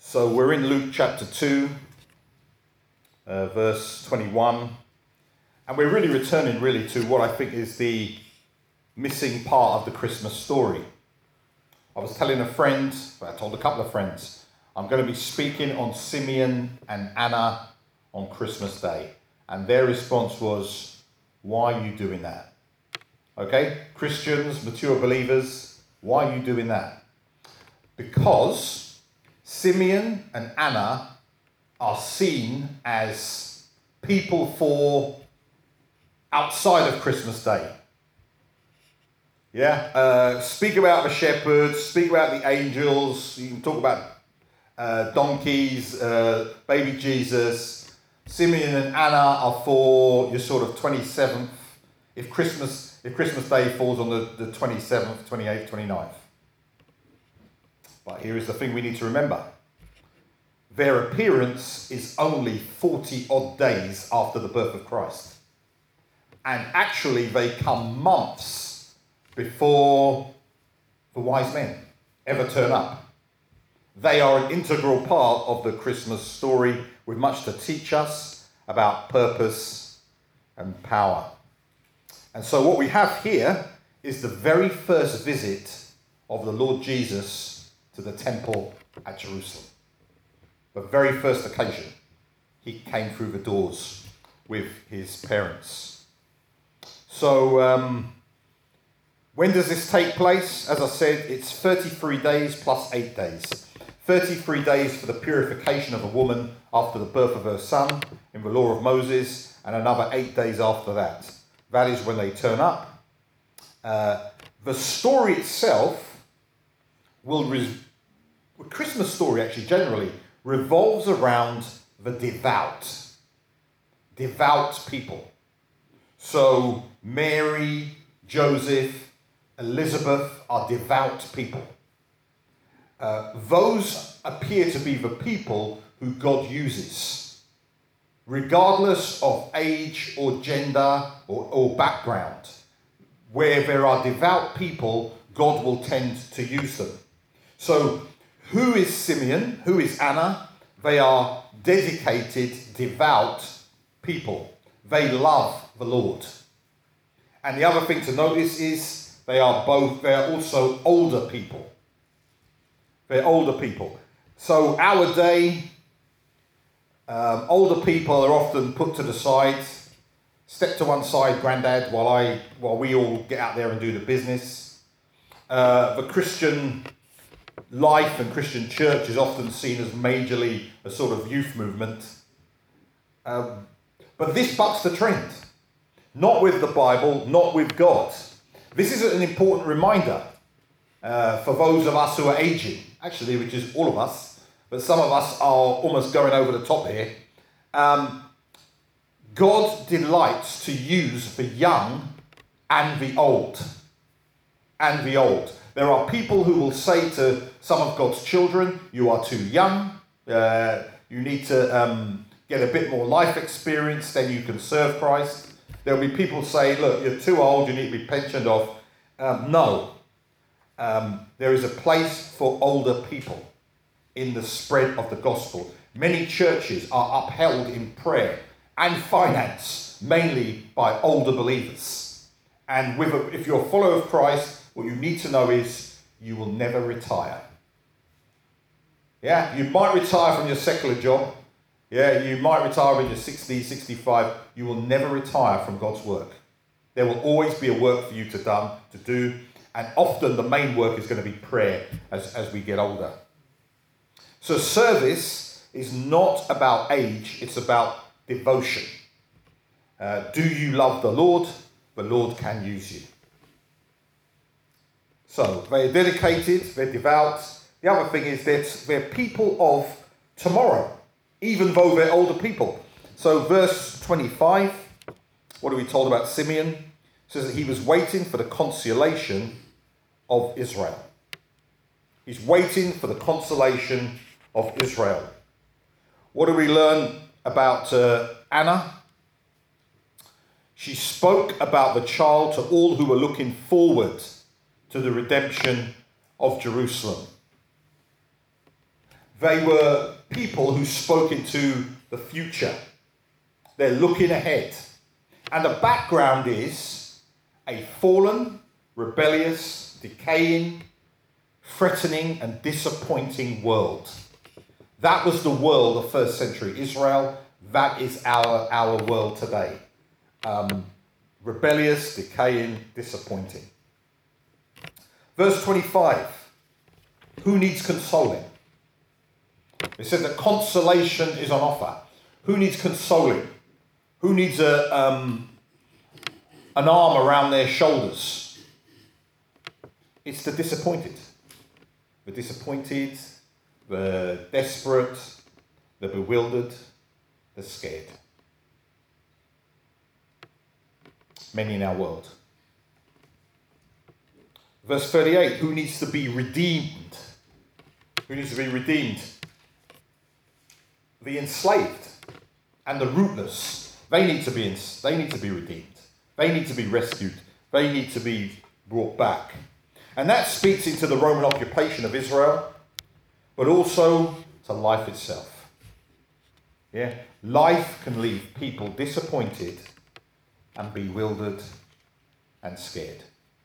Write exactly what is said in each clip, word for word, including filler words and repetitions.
So we're in Luke chapter two, uh, verse twenty-one, and we're really returning really to what I think is the missing part of the Christmas story. I was telling a friend, well, I told a couple of friends, I'm going to be speaking on Simeon and Anna on Christmas Day. And their response was, why are you doing that? Okay, Christians, mature believers, why are you doing that? Because Simeon and Anna are seen as people for outside of Christmas Day. Yeah, uh, speak about the shepherds, speak about the angels, you can talk about uh, donkeys, uh, baby Jesus. Simeon and Anna are for your sort of twenty-seventh, if Christmas if Christmas Day falls on the, the twenty-seventh, twenty-eighth, twenty-ninth. But here is the thing we need to remember. Their appearance is only forty odd days after the birth of Christ. And actually they come months before the wise men ever turn up. They are an integral part of the Christmas story with much to teach us about purpose and power. And so what we have here is the very first visit of the Lord Jesus to the temple at Jerusalem. The very first occasion he came through the doors with his parents. So um, when does this take place? As I said, it's thirty-three days plus eight days. thirty-three days for the purification of a woman after the birth of her son in the law of Moses, and another eight days after that. That is when they turn up. Uh, the story itself will, re- the Christmas story actually generally revolves around the devout. Devout people. So Mary, Joseph, Elizabeth are devout people. Uh, those appear to be the people who God uses, regardless of age or gender or, or background. Where there are devout people, God will tend to use them. So who is Simeon? Who is Anna? They are dedicated, devout people. They love the Lord. And the other thing to notice is they are both, they're also older people. They're older people. So our day, um, older people are often put to the side. Step to one side, Grandad, while I, while we all get out there and do the business. Uh, the Christian life and Christian church is often seen as majorly a sort of youth movement. Um, but this bucks the trend. Not with the Bible, not with God. This is an important reminder uh, for those of us who are aging, actually, which is all of us, but some of us are almost going over the top here. Um, God delights to use the young and the old. And the old. There are people who will say to some of God's children, you are too young, uh, you need to um, get a bit more life experience, then you can serve Christ. There'll be people say, look, you're too old, you need to be pensioned off. Um, no. Um, there is a place for older people in the spread of the gospel. Many churches are upheld in prayer and finance, mainly by older believers. And with a, if you're a follower of Christ, what you need to know is you will never retire. Yeah, you might retire from your secular job. Yeah, you might retire when you're sixty, sixty-five. You will never retire from God's work. There will always be a work for you to, done, to do. And often the main work is going to be prayer as, as we get older. So service is not about age, it's about devotion. Uh, do you love the Lord? The Lord can use you. So they're dedicated, they're devout. The other thing is that they're people of tomorrow, even though they're older people. So verse twenty-five, what are we told about Simeon? It says that he was waiting for the consolation of Israel. He's waiting for the consolation of Israel. What do we learn about uh, Anna? She spoke about the child to all who were looking forward to the redemption of Jerusalem. They were people who spoke into the future. They're looking ahead. And the background is a fallen, rebellious, decaying, threatening and disappointing world. That was the world of first century Israel. That is our, our world today. Um, rebellious, decaying, disappointing. Verse twenty-five. Who needs consoling? It said that consolation is on offer. Who needs consoling? Who needs a um, an arm around their shoulders? It's the disappointed. The disappointed, the desperate, the bewildered, the scared. Many in our world. Verse thirty-eight, who needs to be redeemed? Who needs to be redeemed? The enslaved and the rootless. They need to be they need to be redeemed. They need to be rescued. They need to be brought back. And that speaks into the Roman occupation of Israel, but also to life itself. Yeah, life can leave people disappointed and bewildered and scared.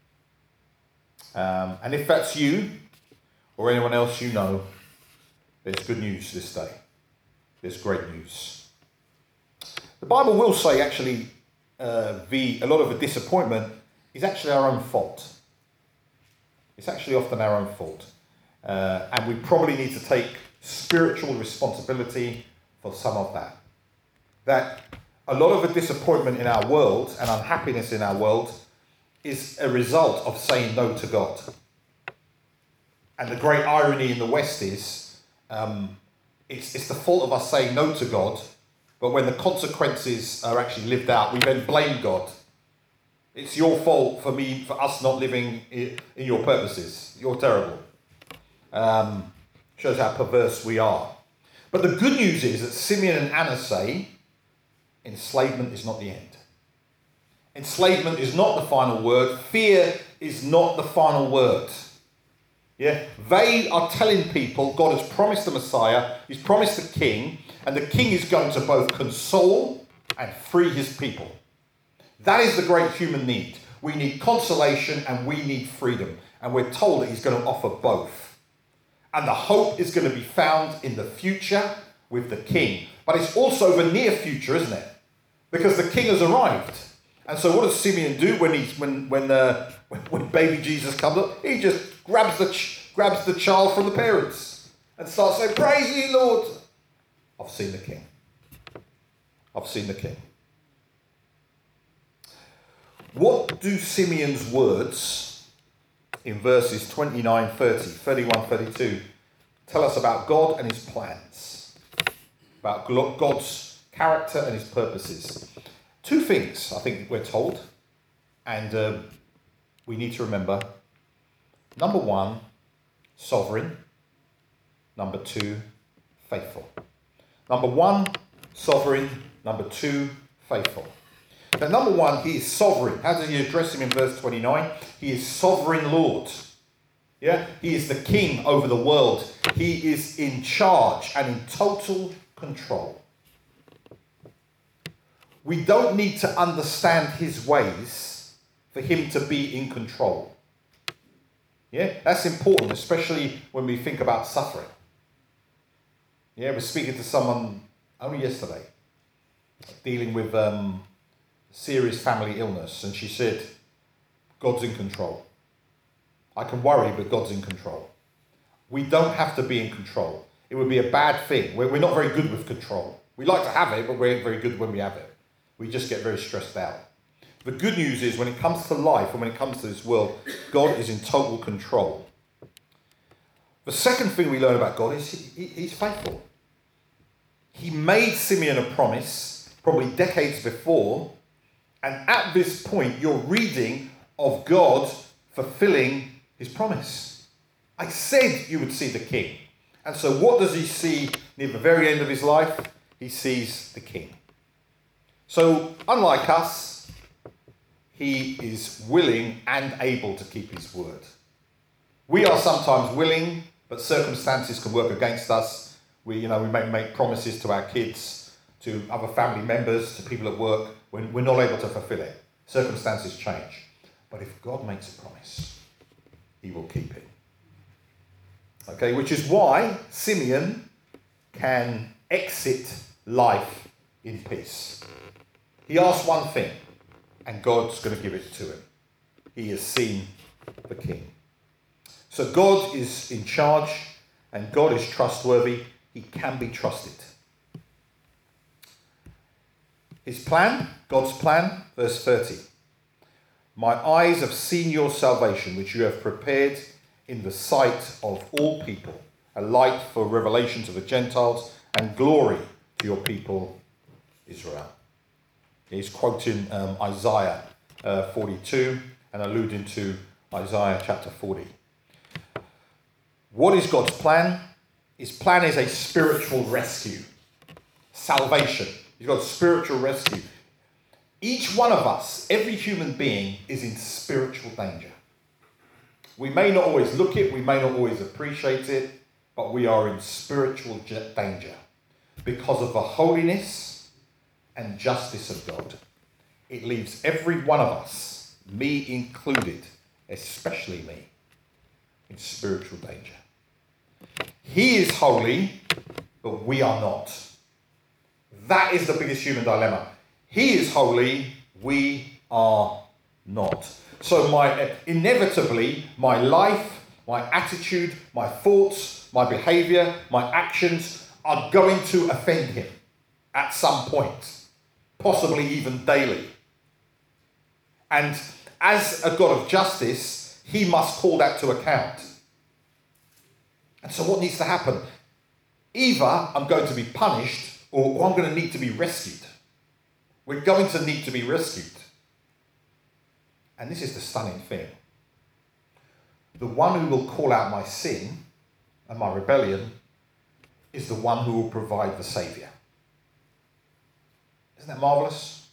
Um, and if that's you or anyone else you know, there's good news this day. There's great news. The Bible will say actually uh, the a lot of the disappointment is actually our own fault. It's actually often our own fault. Uh, and we probably need to take spiritual responsibility for some of that. That a lot of the disappointment in our world and unhappiness in our world is a result of saying no to God. And the great irony in the West is um, it's, it's the fault of us saying no to God, but when the consequences are actually lived out, we then blame God. It's your fault for me, for us not living in your purposes. You're terrible. Um, shows how perverse we are. But the good news is that Simeon and Anna say, enslavement is not the end. Enslavement is not the final word. Fear is not the final word. Yeah, they are telling people God has promised the Messiah, he's promised the king, and the king is going to both console and free his people. That is the great human need. We need consolation and we need freedom. And we're told that he's going to offer both. And the hope is going to be found in the future with the king. But it's also the near future, isn't it? Because the king has arrived. And so what does Simeon do when he's when when uh, when, when baby Jesus comes up? He just grabs the ch- grabs the child from the parents and starts saying, "Praise ye, Lord! I've seen the king. I've seen the king." What do Simeon's words in verses twenty-nine, thirty, thirty-one, thirty-two tell us about God and his plans? About God's character and his purposes? Two things, I think we're told, and uh, we need to remember. Number one, sovereign. Number two, faithful. Number one, sovereign. Number two, faithful. Now, number one, he is sovereign. How does he address him in verse twenty-nine? He is sovereign Lord. Yeah, he is the king over the world. He is in charge and in total control. We don't need to understand his ways for him to be in control. Yeah, that's important, especially when we think about suffering. Yeah, I was speaking to someone only yesterday, dealing with um, serious family illness, and she said, God's in control. I can worry, but God's in control. We don't have to be in control. It would be a bad thing. We're, we're not very good with control. We like to have it, but we're very good when we have it. We just get very stressed out. The good news is when it comes to life and when it comes to this world, God is in total control. The second thing we learn about God is he, he, he's faithful. He made Simeon a promise probably decades before, and at this point you're reading of God fulfilling his promise. I said you would see the king. And so what does he see near the very end of his life? He sees the king. So, unlike us, he is willing and able to keep his word. We are sometimes willing, but But circumstances can work against us. We, you know, we may make promises to our kids, to other family members, to people at work, when we're not able to fulfill it. Circumstances change. But if God makes a promise, he will keep it. Okay, which is why Simeon can exit life in peace. He asks one thing, and God's going to give it to him. He has seen the King. So God is in charge, and God is trustworthy. He can be trusted. His plan, God's plan, verse thirty. My eyes have seen your salvation, which you have prepared in the sight of all people, a light for revelation to the Gentiles and glory to your people, Israel. He's quoting um, Isaiah uh, forty-two and alluding to Isaiah chapter forty. What is God's plan? His plan is a spiritual rescue, salvation. He's got spiritual rescue. Each one of us, every human being, is in spiritual danger. We may not always look it, we may not always appreciate it, but we are in spiritual danger because of the holiness and justice of God. It leaves every one of us, me included, especially me, in spiritual danger. He is holy, but we are not. That is the biggest human dilemma. He is holy, we are not. So my inevitably, my life, my attitude, my thoughts, my behavior, my actions are going to offend him at some point, possibly even daily. And as a God of justice, he must call that to account. And so what needs to happen? Either I'm going to be punished or I'm going to need to be rescued. We're going to need to be rescued. And this is the stunning thing. The one who will call out my sin and my rebellion is the one who will provide the Saviour. Isn't that marvellous?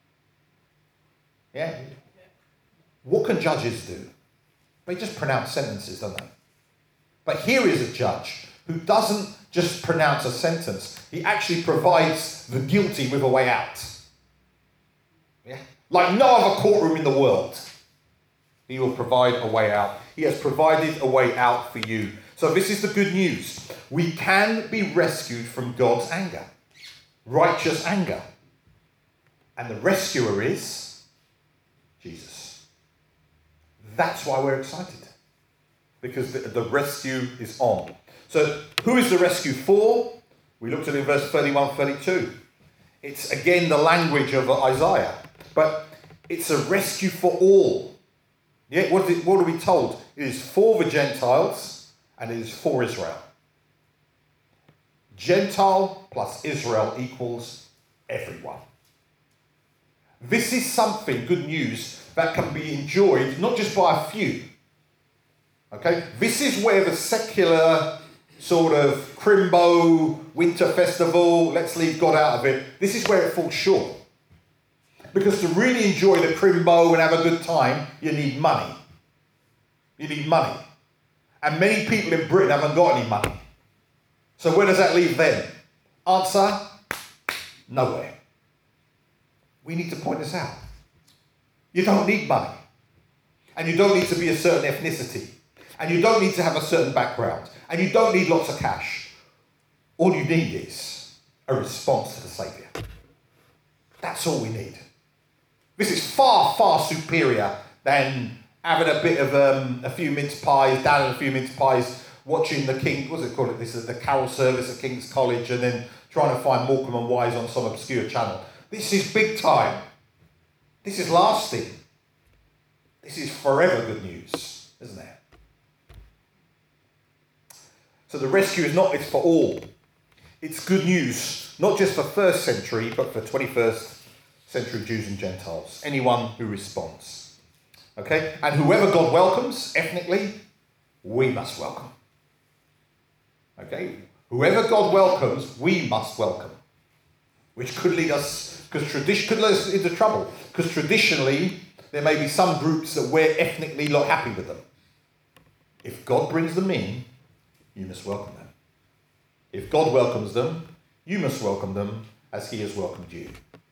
Yeah? What can judges do? They just pronounce sentences, don't they? But here is a judge who doesn't just pronounce a sentence. He actually provides the guilty with a way out. Yeah? Like no other courtroom in the world. He will provide a way out. He has provided a way out for you. So this is the good news. We can be rescued from God's anger. Righteous anger. And the rescuer is Jesus. That's why we're excited. Because the, the rescue is on. So who is the rescue for? We looked at it in verse thirty-one, thirty-two. It's again the language of Isaiah. But it's a rescue for all. Yeah, what, is it, what are we told? It is for the Gentiles and it is for Israel. Gentile plus Israel equals everyone. This is something, good news, that can be enjoyed not just by a few. Okay? This is where the secular sort of crimbo, winter festival, let's leave God out of it, this is where it falls short. Because to really enjoy the crimbo and have a good time, you need money. You need money. And many people in Britain haven't got any money. So where does that leave them? Answer, nowhere. We need to point this out. You don't need money. And you don't need to be a certain ethnicity. And you don't need to have a certain background. And you don't need lots of cash. All you need is a response to the Saviour. That's all we need. This is far, far superior than having a bit of um, a few mince pies, down in a few mince pies, watching the King, what's it called? This is the carol service at King's College, and then trying to find Morecambe and Wise on some obscure channel. This is big time. This is lasting. This is forever good news, isn't it? So the rescue is not, it's for all. It's good news, not just for first century, but for twenty-first century Jews and Gentiles. Anyone who responds. Okay? And whoever God welcomes, ethnically, we must welcome. Okay? Whoever God welcomes, we must welcome. Which could lead us, because tradition could lead us into trouble. Because traditionally, there may be some groups that we're ethnically not happy with them. If God brings them in, you must welcome them. If God welcomes them, you must welcome them as he has welcomed you.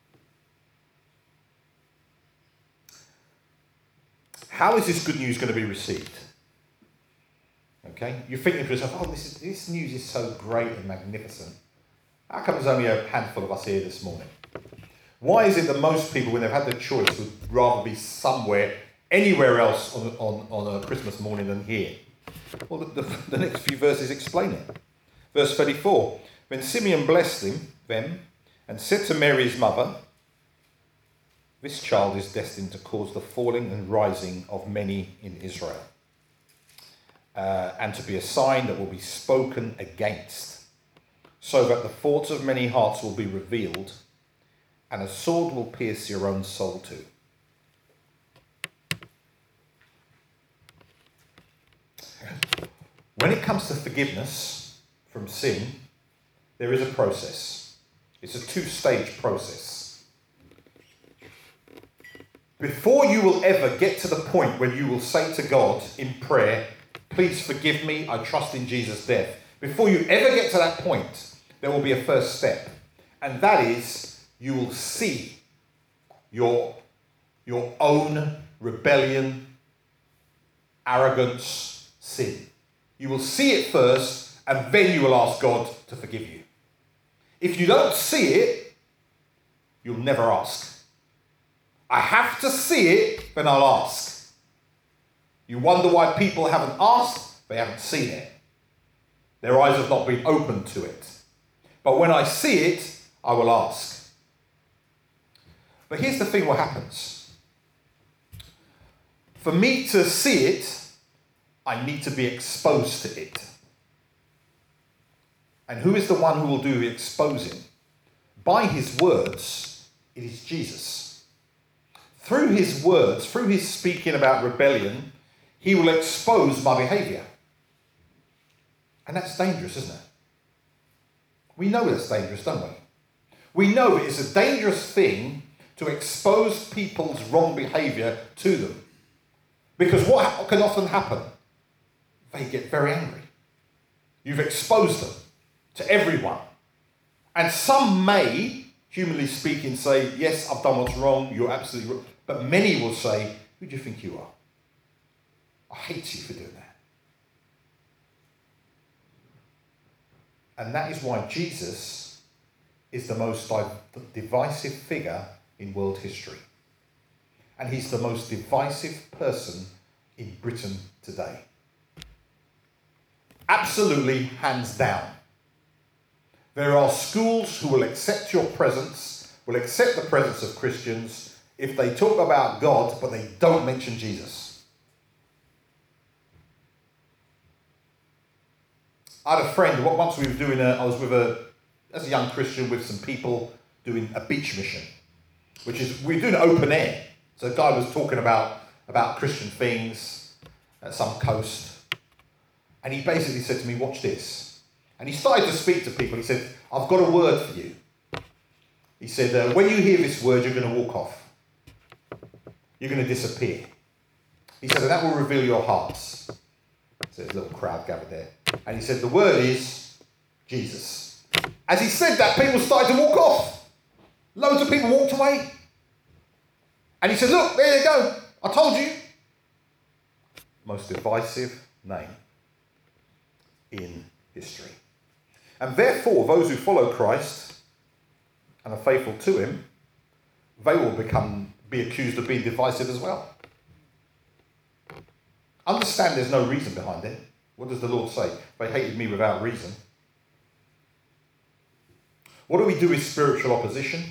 How is this good news going to be received? Okay, you're thinking to yourself, oh, this, is, this news is so great and magnificent. How come there's only a handful of us here this morning? Why is it that most people, when they've had the choice, would rather be somewhere, anywhere else on, on, on a Christmas morning than here? Well, the, the, the next few verses explain it. Verse thirty-four, when Simeon blessed him, them, and said to Mary his mother, this child is destined to cause the falling and rising of many in Israel, uh, and to be a sign that will be spoken against, so that the thoughts of many hearts will be revealed, and a sword will pierce your own soul too. When it comes to forgiveness from sin, there is a process. It's a two-stage process. Before you will ever get to the point where you will say to God in prayer, please forgive me, I trust in Jesus' death. Before you ever get to that point, there will be a first step. And that is, you will see your, your own rebellion, arrogance, sin. You will see it first, and then you will ask God to forgive you. If you don't see it, you'll never ask. I have to see it, then I'll ask. You wonder why people haven't asked, they haven't seen it. Their eyes have not been opened to it. But when I see it, I will ask. But here's the thing what happens. For me to see it, I need to be exposed to it. And who is the one who will do the exposing? By his words, it is Jesus. Through his words, through his speaking about rebellion, he will expose my behaviour. And that's dangerous, isn't it? We know that's dangerous, don't we? We know it's a dangerous thing to expose people's wrong behaviour to them. Because what can often happen? They get very angry. You've exposed them to everyone. And some may, humanly speaking, say, yes, I've done what's wrong, you're absolutely wrong. But many will say, who do you think you are? I hate you for doing that. And that is why Jesus is the most divisive figure in world history. And he's the most divisive person in Britain today. Absolutely, hands down. There are schools who will accept your presence, will accept the presence of Christians if they talk about God, but they don't mention Jesus. I had a friend, once we were doing a, I was with a, as a young Christian with some people doing a beach mission, which is, we were doing it open air. So a guy was talking about, about Christian things at some coast. And he basically said to me, watch this. And he started to speak to people. He said, I've got a word for you. He said, uh, when you hear this word, you're going to walk off. You're going to disappear. He said, and that will reveal your hearts. So there's a little crowd gathered there. And he said, the word is Jesus. As he said that, people started to walk off. Loads of people walked away. And he said, look, there you go. I told you. Most divisive name in history. And therefore, those who follow Christ and are faithful to him, they will become be accused of being divisive as well. Understand there's no reason behind it. What does the Lord say? They hated me without reason. What do we do with spiritual opposition?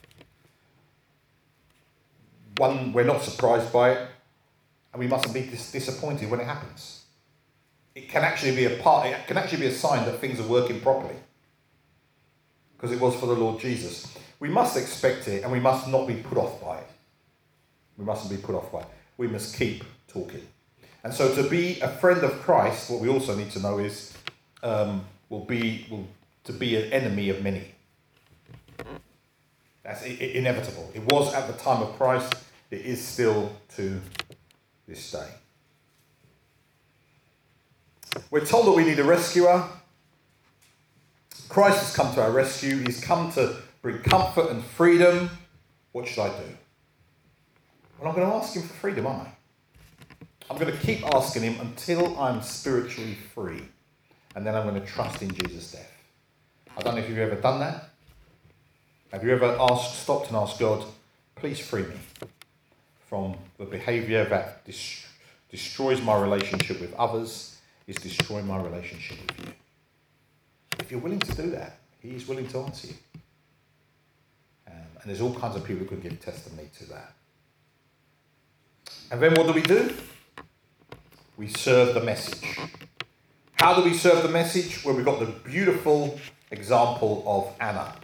One, we're not surprised by it, and we mustn't be dis- disappointed when it happens. It can actually be a part. It can actually be a sign that things are working properly, because it was for the Lord Jesus. We must expect it, and we must not be put off by it. We mustn't be put off by it. We must keep talking. And so, to be a friend of Christ, what we also need to know is, um, will be will to be an enemy of many. That's I- I- inevitable. It was at the time of Christ. It is still to this day. We're told that we need a rescuer. Christ has come to our rescue. He's come to bring comfort and freedom. What should I do? Well, I'm going to ask him for freedom, aren't I? I'm going to keep asking him until I'm spiritually free. And then I'm going to trust in Jesus' death. I don't know if you've ever done that. Have you ever asked, stopped and asked God, please free me from the behaviour that dis- destroys my relationship with others, is destroying my relationship with you. If you're willing to do that, he's willing to answer you. Um, and there's all kinds of people who can give testimony to that. And then what do we do? We serve the message. How do we serve the message? Well, we've got the beautiful example of Anna.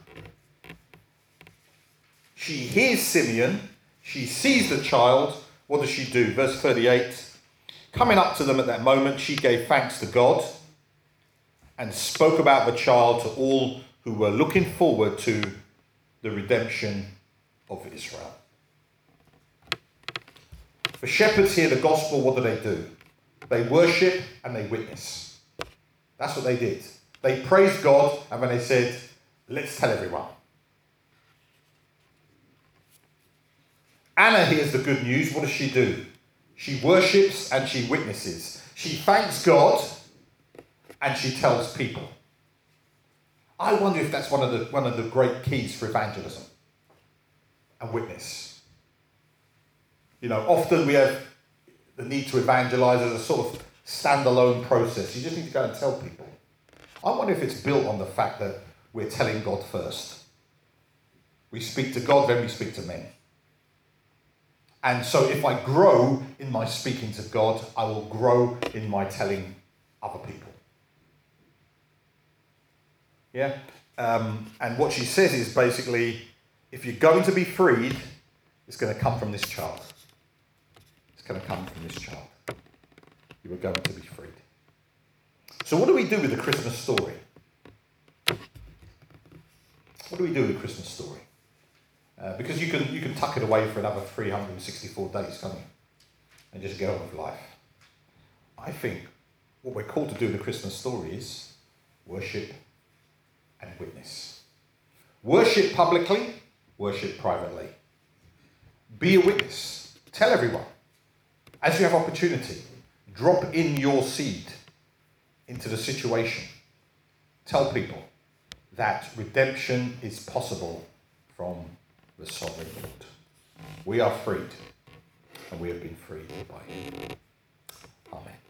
She hears Simeon. She sees the child. What does she do? Verse thirty-eight. Coming up to them at that moment, she gave thanks to God and spoke about the child to all who were looking forward to the redemption of Israel. The shepherds hear the gospel. What do they do? They worship and they witness. That's what they did. They praised God, and then they said, let's tell everyone. Anna hears the good news. What does she do? She worships and she witnesses. She thanks God and she tells people. I wonder if that's one of the one of the great keys for evangelism and witness. You know, often we have the need to evangelize as a sort of standalone process. You just need to go and tell people. I wonder if it's built on the fact that we're telling God first. We speak to God, then we speak to men. And so if I grow in my speaking to God, I will grow in my telling other people. Yeah? Um, and what she says is basically, if you're going to be freed, it's going to come from this child. It's going to come from this child. You are going to be freed. So what do we do with the Christmas story? What do we do with the Christmas story? Uh, because you can you can tuck it away for another three hundred sixty-four days, can't you? And just get on with life. I think what we're called to do with the Christmas story is worship and witness. Worship publicly, worship privately. Be a witness. Tell everyone. As you have opportunity, drop in your seed into the situation. Tell people that redemption is possible from the sovereign Lord. We are freed, and we have been freed by him. Amen.